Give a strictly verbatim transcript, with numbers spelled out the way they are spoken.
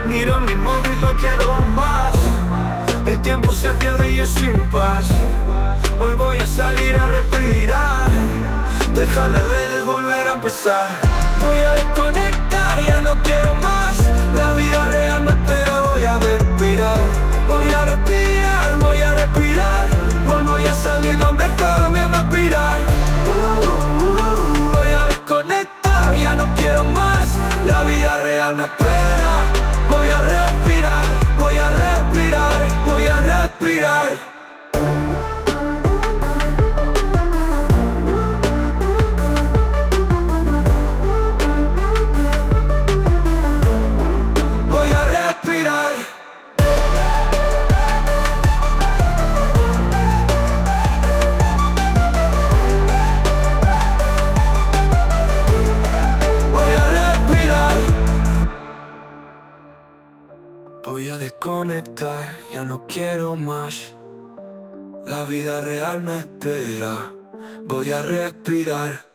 Miro mi móvil, no quiero más. El tiempo se pierde y yo sin paz. Hoy voy a salir a respirar. Dejar de ver, volver a empezar. Voy a desconectar, ya no quiero más. La vida real me espera, voy a respirar. Voy a respirar, voy a respirar. Hoy voy a salir, no me cambie, a aspirar. Voy a desconectar, ya no quiero más. La vida real me espera. Voy a respirar, voy a respirar, voy a respirar. Voy a respirar. Voy a respirar. Voy a desconectar, ya no quiero más. La vida real me espera. Voy a respirar.